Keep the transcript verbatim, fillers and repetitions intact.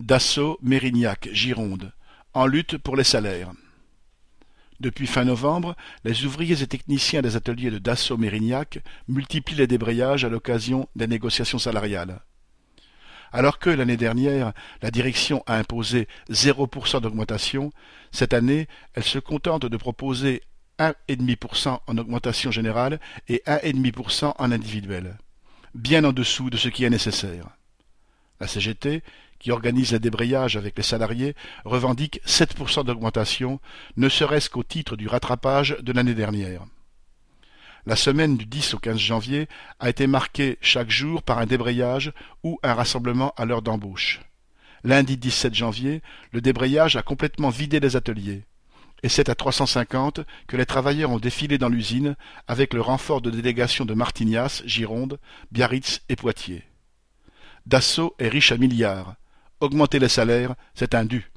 Dassault Mérignac, Gironde, en lutte pour les salaires. Depuis fin novembre, les ouvriers et techniciens des ateliers de Dassault Mérignac multiplient les débrayages à l'occasion des négociations salariales. Alors que l'année dernière, la direction a imposé zéro pour cent d'augmentation, cette année, elle se contente de proposer un virgule cinq pour cent en augmentation générale et un virgule cinq pour cent en individuel, bien en dessous de ce qui est nécessaire. La C G T, qui organise les débrayages avec les salariés, revendique sept pour cent d'augmentation, ne serait-ce qu'au titre du rattrapage de l'année dernière. La semaine du dix au quinze janvier a été marquée chaque jour par un débrayage ou un rassemblement à l'heure d'embauche. Lundi dix-sept janvier, le débrayage a complètement vidé les ateliers. Et c'est à trois cent cinquante que les travailleurs ont défilé dans l'usine avec le renfort de délégations de Martignas, Gironde, Biarritz et Poitiers. Dassault est riche à milliards. Augmenter les salaires, c'est un dû.